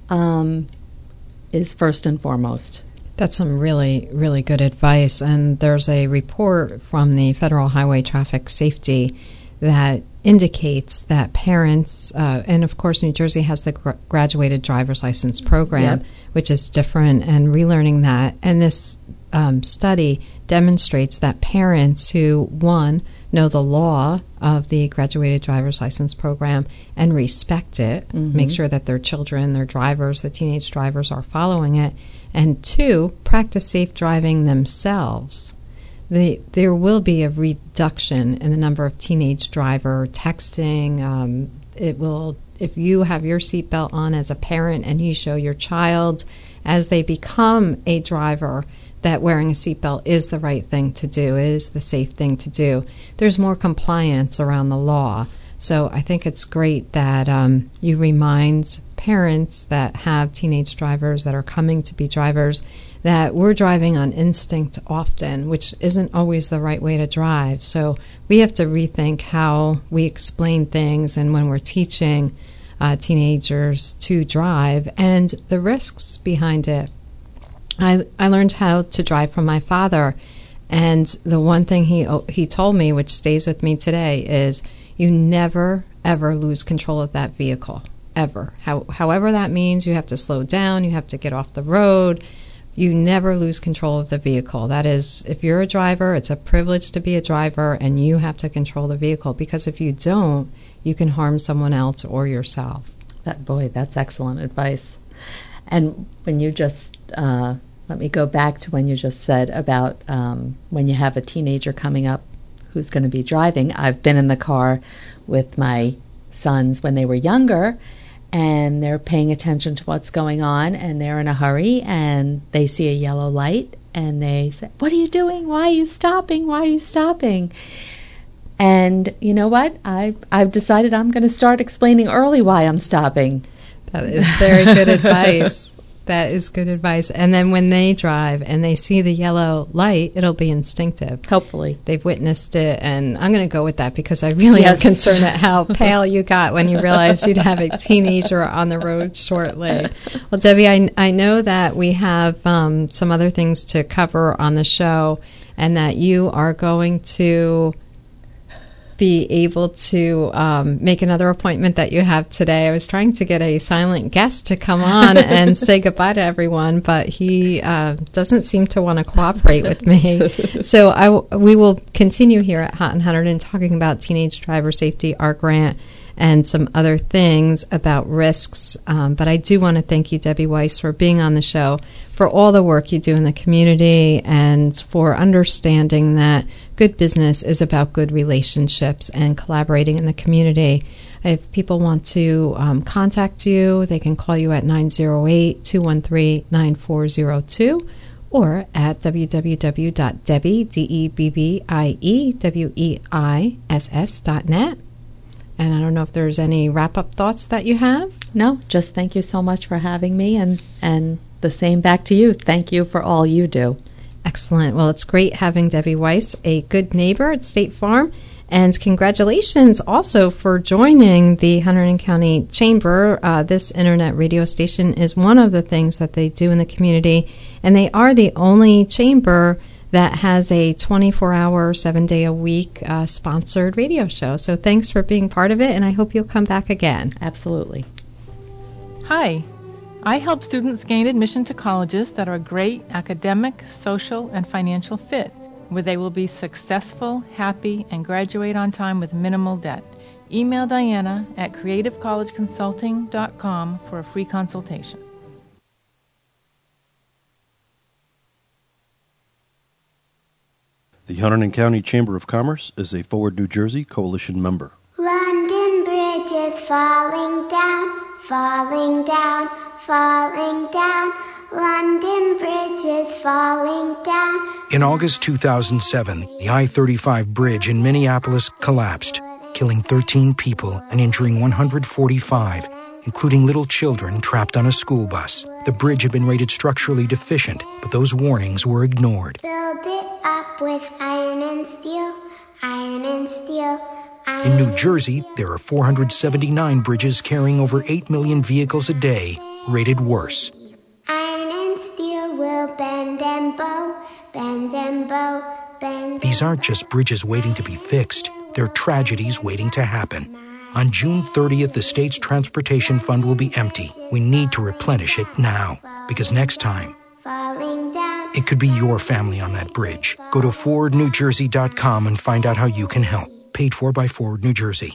is first and foremost. That's some really, really good advice. And there's a report from the Federal Highway Traffic Safety that indicates that parents, and of course New Jersey has the graduated driver's license program, yep, which is different, and relearning that. And this study demonstrates that parents who, one, know the law of the graduated driver's license program and respect it, mm-hmm, make sure that their children, their drivers, the teenage drivers are following it, and two, practice safe driving themselves. There will be a reduction in the number of teenage driver texting. It will, if you have your seatbelt on as a parent and you show your child as they become a driver that wearing a seatbelt is the right thing to do, is the safe thing to do, there's more compliance around the law. So I think it's great that you remind parents that have teenage drivers that are coming to be drivers that we're driving on instinct often, which isn't always the right way to drive. So we have to rethink how we explain things and when we're teaching teenagers to drive and the risks behind it. I learned how to drive from my father, and the one thing he told me, which stays with me today, is you never, ever lose control of that vehicle, ever. However that means, you have to slow down, you have to get off the road. You never lose control of the vehicle. That is, if you're a driver, it's a privilege to be a driver, and you have to control the vehicle, because if you don't, you can harm someone else or yourself. That's excellent advice. And when you just, let me go back to when you just said about when you have a teenager coming up who's going to be driving. I've been in the car with my sons when they were younger, and they're paying attention to what's going on, and they're in a hurry, and they see a yellow light, and they say, "What are you doing? Why are you stopping? Why are you stopping?" And you know what? I've decided I'm going to start explaining early why I'm stopping. That is very good advice. That is good advice. And then when they drive and they see the yellow light, it'll be instinctive. Hopefully. They've witnessed it, and I'm going to go with that because I really am concerned at how pale you got when you realized you'd have a teenager on the road shortly. Well, Debbie, I know that we have some other things to cover on the show, and that you are going to be able to make another appointment that you have today. I was trying to get a silent guest to come on and say goodbye to everyone, but he doesn't seem to want to cooperate with me. So we will continue here at Hot and Hunterdon talking about teenage driver safety, our grant, and some other things about risks. But I do want to thank you, Debbie Weiss, for being on the show, for all the work you do in the community, and for understanding that good business is about good relationships and collaborating in the community. If people want to contact you, they can call you at 908-213-9402 or at www.debbieweis.net. And I don't know if there's any wrap-up thoughts that you have? No, just thank you so much for having me, and the same back to you. Thank you for all you do. Excellent. Well, it's great having Debbie Weiss, a good neighbor at State Farm. And congratulations also for joining the Hunterdon County Chamber. This internet radio station is one of the things that they do in the community. And they are the only chamber that has a 24-hour, 7-day-a-week sponsored radio show. So thanks for being part of it, and I hope you'll come back again. Absolutely. Hi. I help students gain admission to colleges that are a great academic, social, and financial fit, where they will be successful, happy, and graduate on time with minimal debt. Email Diana at creativecollegeconsulting.com for a free consultation. The Hunterdon County Chamber of Commerce is a Forward New Jersey coalition member. London Bridge is falling down, falling down, falling down. London Bridge is falling down. In August 2007, the I-35 bridge in Minneapolis collapsed, killing 13 people and injuring 145, including little children trapped on a school bus. The bridge had been rated structurally deficient, but those warnings were ignored. Build it up with iron and steel, iron and steel. In New Jersey, there are 479 bridges carrying over 8 million vehicles a day, rated worse. Iron and steel will bend and bow, bend and bow, bend. These aren't just bridges waiting to be fixed. They're tragedies waiting to happen. On June 30th, the state's transportation fund will be empty. We need to replenish it now, because next time, it could be your family on that bridge. Go to forwardnewjersey.com and find out how you can help. Paid for by Forward New Jersey.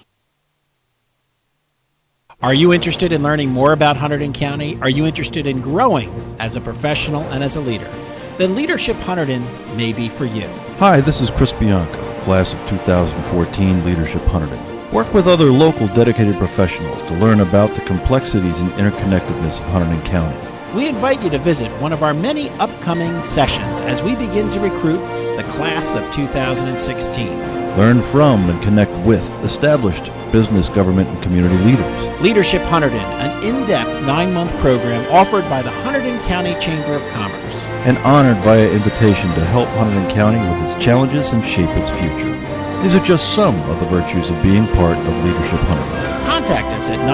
Are you interested in learning more about Hunterdon County? Are you interested in growing as a professional and as a leader? Then Leadership Hunterdon may be for you. Hi, this is Chris Bianco, class of 2014 Leadership Hunterdon. Work with other local dedicated professionals to learn about the complexities and interconnectedness of Hunterdon County. We invite you to visit one of our many upcoming sessions as we begin to recruit the class of 2016. Learn from and connect with established business, government, and community leaders. Leadership Hunterdon, an in-depth 9-month program offered by the Hunterdon County Chamber of Commerce. And honored via invitation to help Hunterdon County with its challenges and shape its future. These are just some of the virtues of being part of Leadership Hunterdon. Contact us at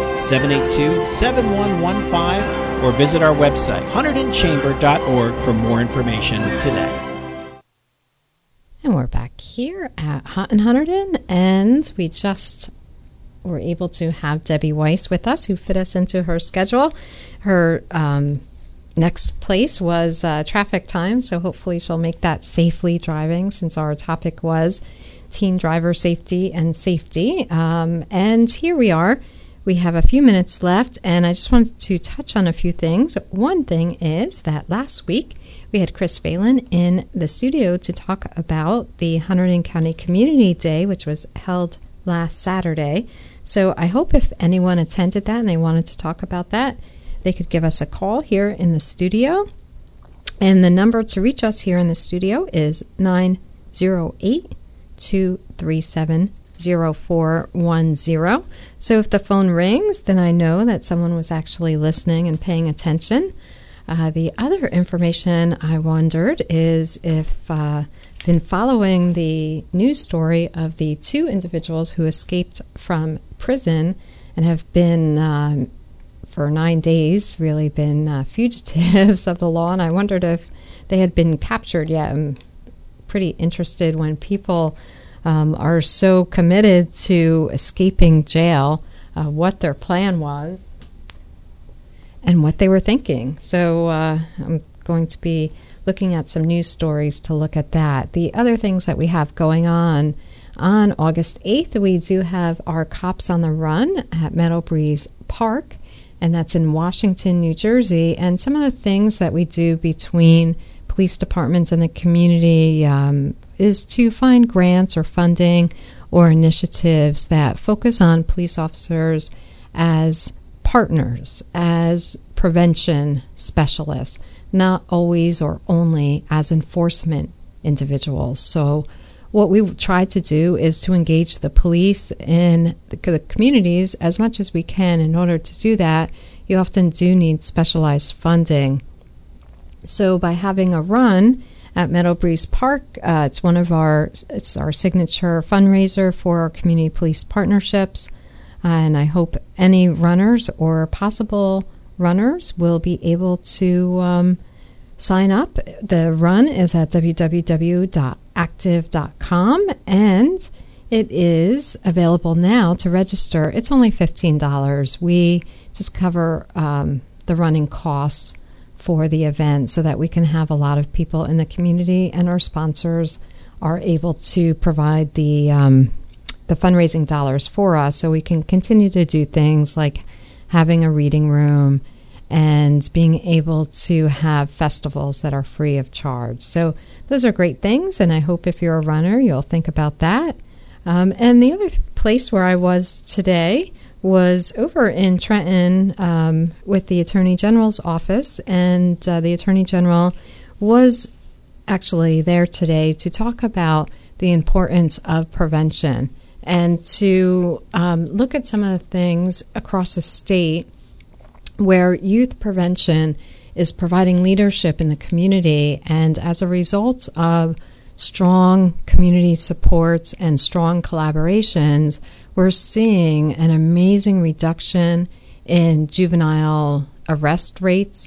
908-782-7115 or visit our website, hunterdonchamber.org, for more information today. And we're back here at Hot and Hunterdon, and we just were able to have Debbie Weiss with us, who fit us into her schedule. Her next place was traffic time, so hopefully she'll make that safely driving, since our topic was teen driver safety and safety. And here we are. We have a few minutes left, and I just wanted to touch on a few things. One thing is that last week we had Chris Phelan in the studio to talk about the Hunterdon County Community Day, which was held last Saturday. So I hope if anyone attended that and they wanted to talk about that, they could give us a call here in the studio. And the number to reach us here in the studio is 908-237-9300. 0410. So if the phone rings, then I know that someone was actually listening and paying attention. The other information I wondered is if been following the news story of the two individuals who escaped from prison and have been for 9 days really been fugitives of the law, and I wondered if they had been captured yet. I'm pretty interested when people are so committed to escaping jail, what their plan was and what they were thinking. So I'm going to be looking at some news stories to look at that. The other things that we have going on August 8th, we do have our Cops on the Run at Meadow Breeze Park, and that's in Washington, New Jersey. And some of the things that we do between police departments and the community is to find grants or funding or initiatives that focus on police officers as partners, as prevention specialists, not always or only as enforcement individuals. So what we try to do is to engage the police in the communities as much as we can. In order to do that, you often do need specialized funding. So by having a run at Meadow Breeze Park, it's our signature fundraiser for our community police partnerships, and I hope any runners or possible runners will be able to sign up. The run is at www.active.com, and it is available now to register. It's only $15. We just cover the running costs for the event so that we can have a lot of people in the community, and our sponsors are able to provide the fundraising dollars for us so we can continue to do things like having a reading room and being able to have festivals that are free of charge. So those are great things, and I hope if you're a runner, you'll think about that. And the other place where I was today was over in Trenton with the Attorney General's office, and the Attorney General was actually there today to talk about the importance of prevention and to look at some of the things across the state where youth prevention is providing leadership in the community, and as a result of strong community supports and strong collaborations, we're seeing an amazing reduction in juvenile arrest rates,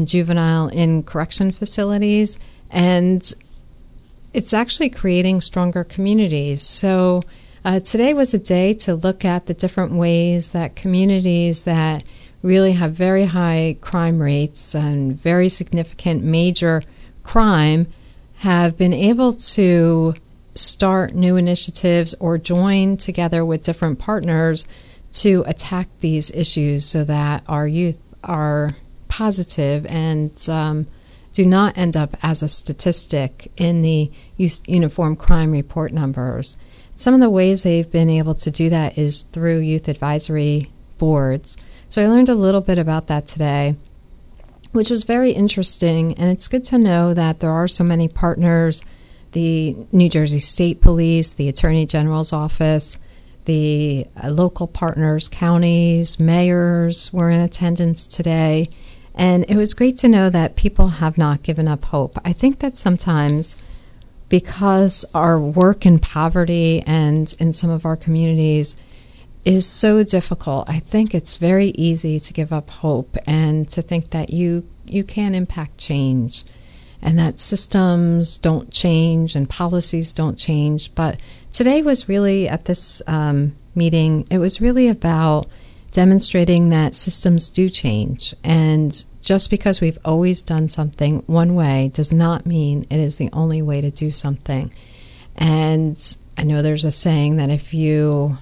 in correction facilities, and it's actually creating stronger communities. So today was a day to look at the different ways that communities that really have very high crime rates and very significant major crime have been able to start new initiatives or join together with different partners to attack these issues so that our youth are positive and do not end up as a statistic in the Uniform Crime Report numbers. Some of the ways they've been able to do that is through youth advisory boards. So I learned a little bit about that today, which was very interesting, and it's good to know that there are so many partners, the New Jersey State Police, the Attorney General's office, the local partners, counties, mayors were in attendance today, and it was great to know that people have not given up hope. I think that sometimes because our work in poverty and in some of our communities is so difficult, I think it's very easy to give up hope and to think that you can impact change and that systems don't change and policies don't change. But today was really, at this meeting, it was really about demonstrating that systems do change. And just because we've always done something one way does not mean it is the only way to do something. And I know there's a saying that if you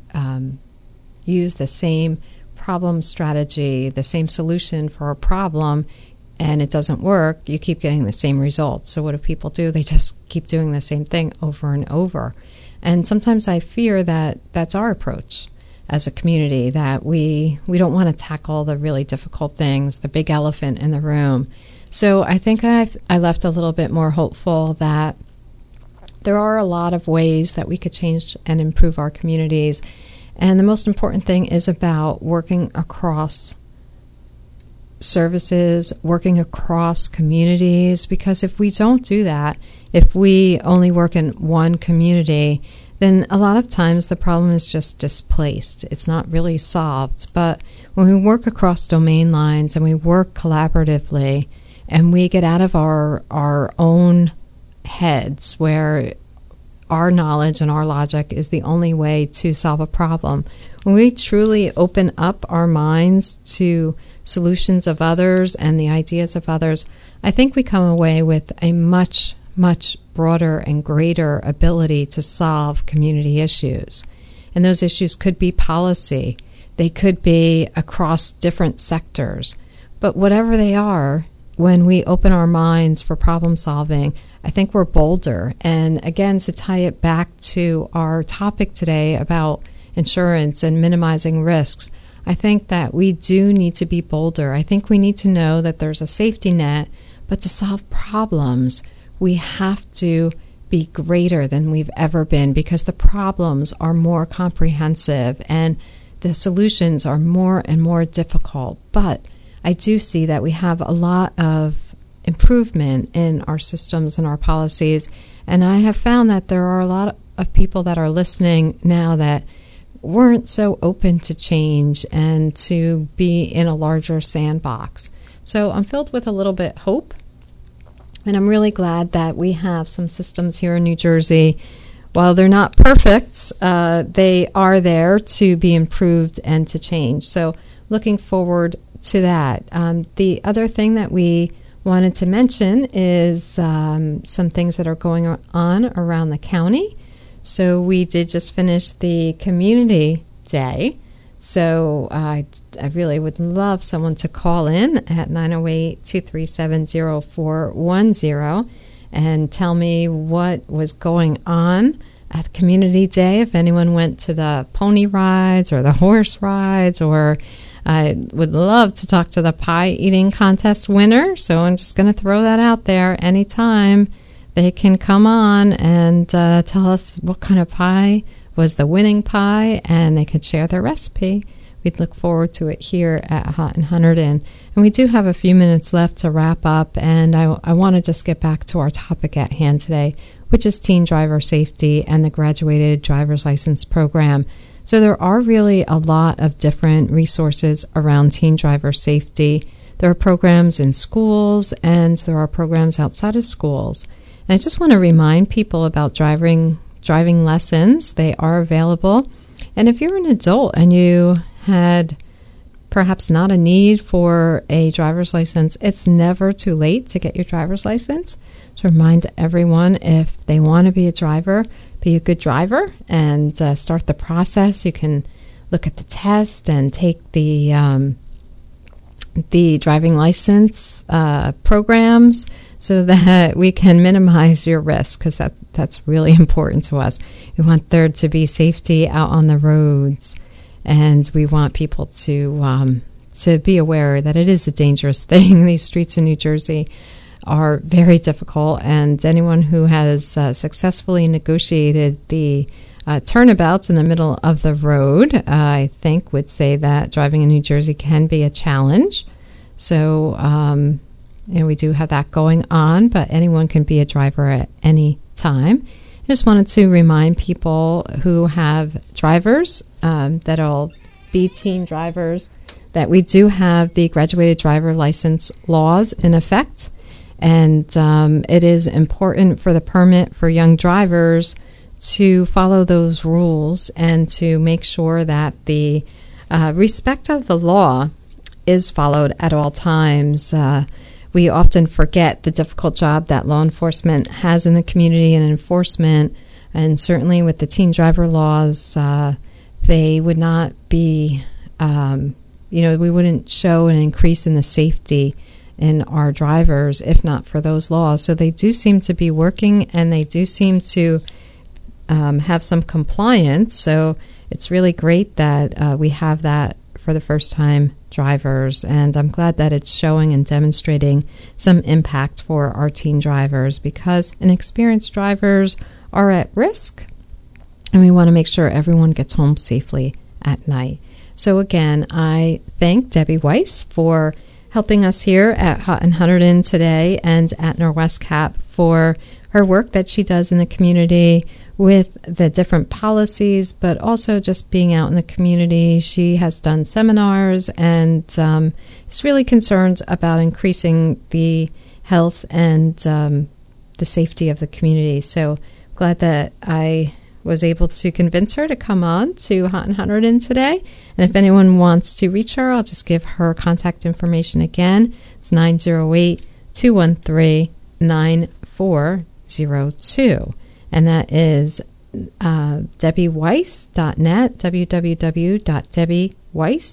use the same problem strategy, the same solution for a problem, and it doesn't work, you keep getting the same results. So what do people do? They just keep doing the same thing over and over. And sometimes I fear that that's our approach as a community, that we don't want to tackle the really difficult things, the big elephant in the room. So I think I left a little bit more hopeful that there are a lot of ways that we could change and improve our communities. And the most important thing is about working across services, working across communities, because if we don't do that, if we only work in one community, then a lot of times the problem is just displaced. It's not really solved. But when we work across domain lines and we work collaboratively and we get out of our own heads where our knowledge and our logic is the only way to solve a problem, when we truly open up our minds to solutions of others and the ideas of others, I think we come away with a much, much broader and greater ability to solve community issues. And those issues could be policy. They could be across different sectors. But whatever they are, when we open our minds for problem solving, I think we're bolder. And again, to tie it back to our topic today about insurance and minimizing risks, I think that we do need to be bolder. I think we need to know that there's a safety net, but to solve problems, we have to be greater than we've ever been, because the problems are more comprehensive and the solutions are more and more difficult. But I do see that we have a lot of improvement in our systems and our policies, and I have found that there are a lot of people that are listening now that weren't so open to change and to be in a larger sandbox. So I'm filled with a little bit hope, and I'm really glad that we have some systems here in New Jersey. While they're not perfect, they are there to be improved and to change. So looking forward to that. The other thing that we wanted to mention is some things that are going on around the county. So we did just finish the Community Day. So I really would love someone to call in at 908-237-0410 and tell me what was going on at the Community Day, if anyone went to the pony rides or the horse rides, or I would love to talk to the pie eating contest winner. So I'm just going to throw that out there. Anytime they can come on and tell us what kind of pie was the winning pie, and they could share their recipe. We'd look forward to it here at Hot and Hunterdon. And we do have a few minutes left to wrap up, and I want to just get back to our topic at hand today, which is teen driver safety and the graduated driver's license program. So there are really a lot of different resources around teen driver safety. There are programs in schools, and there are programs outside of schools. And I just want to remind people about driving lessons. They are available. And if you're an adult and you had perhaps not a need for a driver's license, it's never too late to get your driver's license. To remind everyone, if they want to be a driver, be a good driver and start the process. You can look at the test and take the driving license programs so that we can minimize your risk, because that's really important to us. We want there to be safety out on the roads, and we want people to be aware that it is a dangerous thing. These streets in New Jersey are very difficult, and anyone who has successfully negotiated the turnabouts in the middle of the road, I think, would say that driving in New Jersey can be a challenge. So, we do have that going on, but anyone can be a driver at any time. I just wanted to remind people who have drivers that'll be teen drivers that we do have the graduated driver license laws in effect. And it is important for the permit for young drivers to follow those rules and to make sure that the respect of the law is followed at all times. We often forget the difficult job that law enforcement has in the community and enforcement, and certainly with the teen driver laws, they would not be, we wouldn't show an increase in the safety in our drivers if not for those laws. So they do seem to be working, and they do seem to have some compliance. So it's really great that we have that for the first-time drivers, and I'm glad that it's showing and demonstrating some impact for our teen drivers, because inexperienced drivers are at risk, and we want to make sure everyone gets home safely at night. So again, I thank Debbie Weiss for helping us here at Hot and Hunterdon today, and at Norwest Cap for her work that she does in the community with the different policies, but also just being out in the community. She has done seminars and is really concerned about increasing the health and the safety of the community. So glad that I was able to convince her to come on to Hot and Hunterdon today. And if anyone wants to reach her, I'll just give her contact information again. It's 908-213-9402. And that is DebbieWeiss.net, www.DebbieWeiss,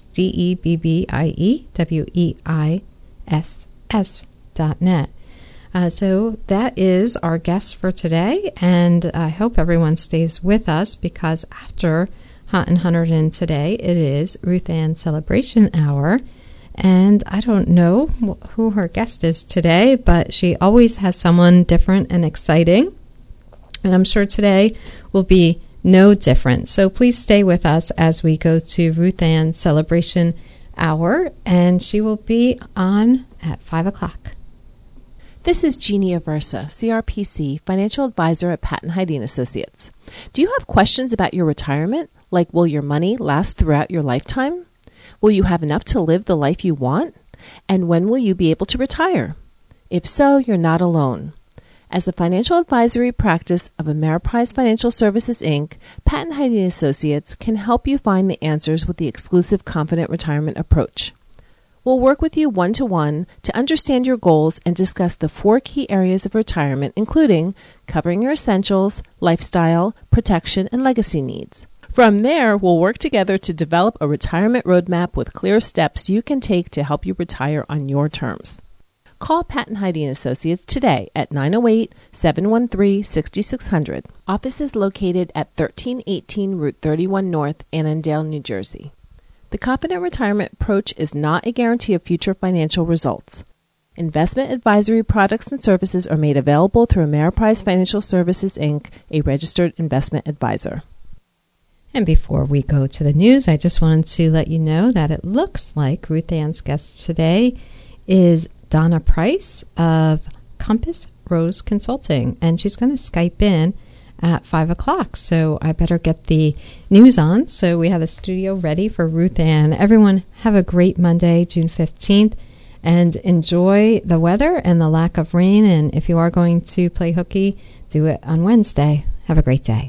DebbieWeiss.net. So that is our guest for today, and I hope everyone stays with us, because after Hot and Hunterdon today, it is Ruth Ann Celebration Hour. And I don't know who her guest is today, but she always has someone different and exciting. And I'm sure today will be no different. So please stay with us as we go to Ruth Ann's Celebration Hour, and she will be on at 5 o'clock. This is Jeannie Aversa, CRPC, Financial Advisor at Patton Heide & Associates. Do you have questions about your retirement? Like, will your money last throughout your lifetime? Will you have enough to live the life you want? And when will you be able to retire? If so, you're not alone. As a financial advisory practice of Ameriprise Financial Services, Inc., Patton Heide & Associates can help you find the answers with the exclusive Confident Retirement approach. We'll work with you one-to-one to understand your goals and discuss the 4 key areas of retirement, including covering your essentials, lifestyle, protection, and legacy needs. From there, we'll work together to develop a retirement roadmap with clear steps you can take to help you retire on your terms. Call Patton Heide & Associates today at 908-713-6600. Office is located at 1318 Route 31 North, Annandale, New Jersey. The Confident Retirement approach is not a guarantee of future financial results. Investment advisory products and services are made available through Ameriprise Financial Services, Inc., a registered investment advisor. And before we go to the news, I just wanted to let you know that it looks like Ruth Ann's guest today is Donna Price of Compass Rose Consulting, and she's going to Skype in at 5 o'clock. So I better get the news on. So we have the studio ready for Ruth Ann. Everyone have a great Monday, June 15th, and enjoy the weather and the lack of rain. And if you are going to play hooky, do it on Wednesday. Have a great day.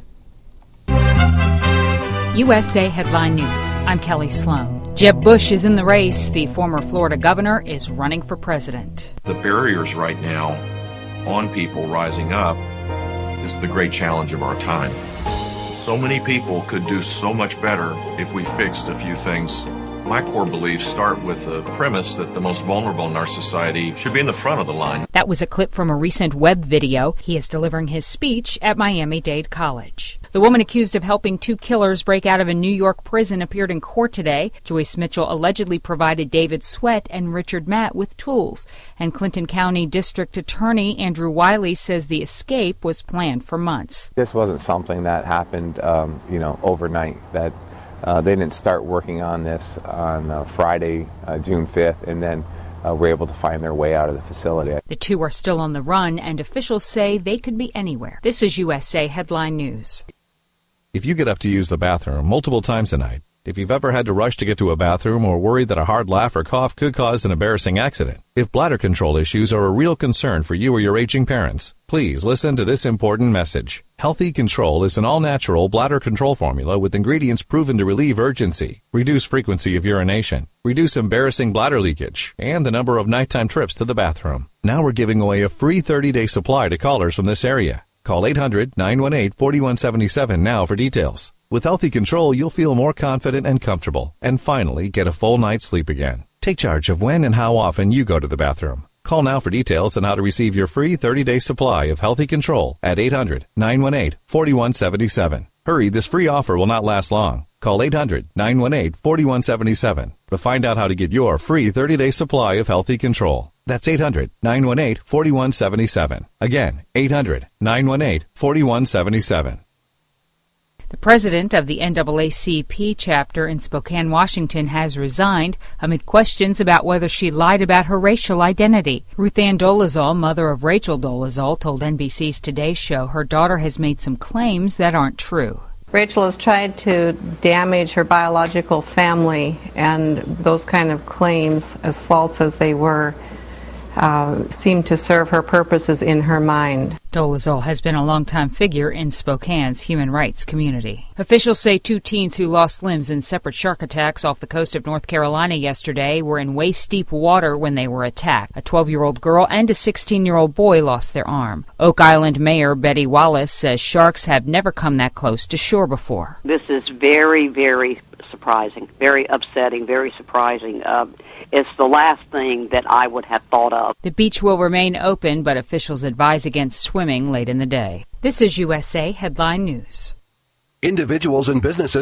USA Headline News. I'm Kelly Sloan. Jeb Bush is in the race. The former Florida governor is running for president. The barriers right now on people rising up is the great challenge of our time. So many people could do so much better if we fixed a few things. My core beliefs start with the premise that the most vulnerable in our society should be in the front of the line. That was a clip from a recent web video. He is delivering his speech at Miami-Dade College. The woman accused of helping 2 killers break out of a New York prison appeared in court today. Joyce Mitchell allegedly provided David Sweat and Richard Matt with tools. And Clinton County District Attorney Andrew Wiley says the escape was planned for months. This wasn't something that happened, overnight. That they didn't start working on this on Friday, June 5th, and then were able to find their way out of the facility. The 2 are still on the run, and officials say they could be anywhere. This is USA Headline News. If you get up to use the bathroom multiple times a night, if you've ever had to rush to get to a bathroom or worried that a hard laugh or cough could cause an embarrassing accident, if bladder control issues are a real concern for you or your aging parents, please listen to this important message. Healthy Control is an all-natural bladder control formula with ingredients proven to relieve urgency, reduce frequency of urination, reduce embarrassing bladder leakage, and the number of nighttime trips to the bathroom. Now we're giving away a free 30-day supply to callers from this area. Call 800-918-4177 now for details. With Healthy Control, you'll feel more confident and comfortable, and finally get a full night's sleep again. Take charge of when and how often you go to the bathroom. Call now for details on how to receive your free 30-day supply of Healthy Control at 800-918-4177. Hurry, this free offer will not last long. Call 800-918-4177 to find out how to get your free 30-day supply of healthy control. That's 800-918-4177. Again, 800-918-4177. The president of the NAACP chapter in Spokane, Washington, has resigned amid questions about whether she lied about her racial identity. Ruth Ann Dolezal, mother of Rachel Dolezal, told NBC's Today Show her daughter has made some claims that aren't true. Rachel has tried to damage her biological family, and those kind of claims, as false as they were, seem to serve her purposes in her mind. Dolezal has been a longtime figure in Spokane's human rights community. Officials say 2 teens who lost limbs in separate shark attacks off the coast of North Carolina yesterday were in waist-deep water when they were attacked. A 12-year-old girl and a 16-year-old boy lost their arm. Oak Island Mayor Betty Wallace says sharks have never come that close to shore before. This is very, very surprising, very upsetting, very surprising. It's the last thing that I would have thought of. The beach will remain open, but officials advise against swimming late in the day. This is USA Headline News. Individuals and businesses